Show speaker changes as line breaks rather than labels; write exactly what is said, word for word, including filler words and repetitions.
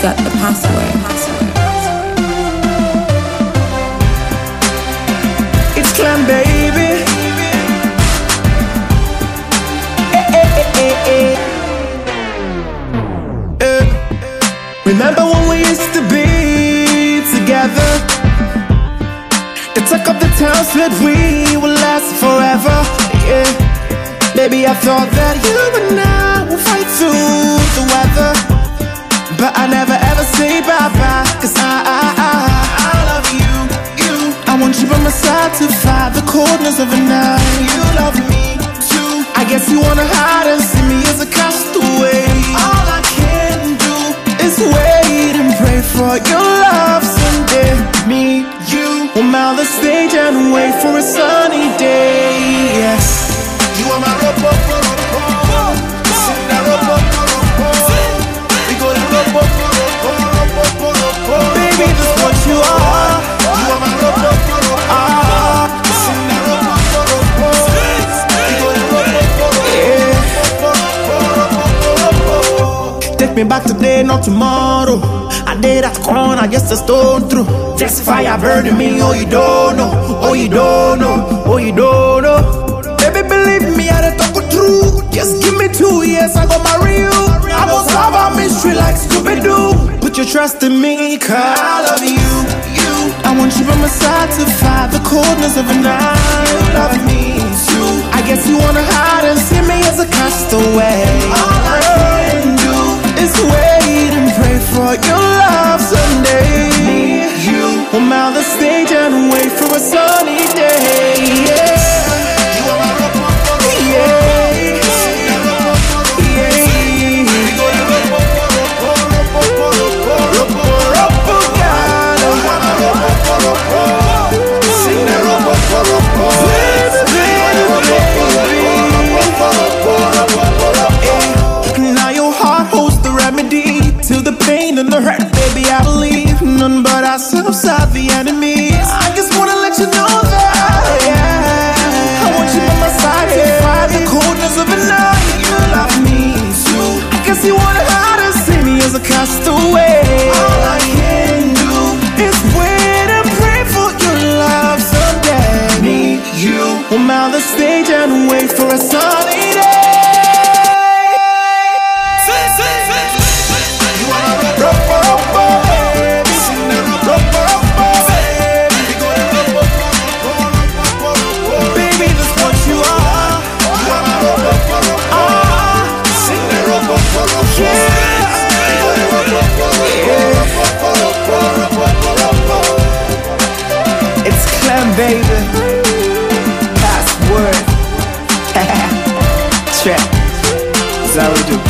forget the password.
It's Clem, baby. Eh, eh, eh, eh, eh. Eh. Remember when we used to be together? The talk of the town said we would last forever. Yeah. Baby, I thought that you and I would fight through the weather, but I never ever say bye-bye, cause I, I, I, I love you, you. I want you by my side to fight the coldness of a night. You love me too. I guess you wanna hide and see me as a castaway. All I can do is wait and pray for your love someday. Me, you, will mount the stage and wait for a sunny day. Yes. You are my rope, rope, rope, rope. Sing that rope, rope, rope, rope. We go to rope, rope, rope, rope, rope, rope. Baby, this is what you are. You are my rope, rope, rope, rope. Sing that rope, rope, rope, rope. We go to rope, rope, rope, rope. Take me back today, not tomorrow. I did that corner, just a stone through. Just fire burning me, oh you don't know, oh you don't know, oh you don't know. Baby, believe me, I don't talk it true. Just give me two years, I go marry you. I will solve our mystery like Scooby-Doo. Put your trust in me, cause I love you, you. I want you by my side to fight the coldness of a night. You love me too. I guess you wanna hide and see me as a castaway. All I can do is wait and pray for your love someday. Me, you, will mount the stage and wait for a sunny day. Yeah. Now your heart holds the remedy to the pain and the hurt, baby. I believe none but ourselves are the enemy. I just wanna let you know that, yeah. I want you by my side to fight the coldness of a night. You love me too. I guess you wanna hide and see me as a castaway. All I can do is wait and pray for your love someday. Me, you, will mount the stage and wait for a sunny day. It's Clem, baby. Password. Trap. That's how we do.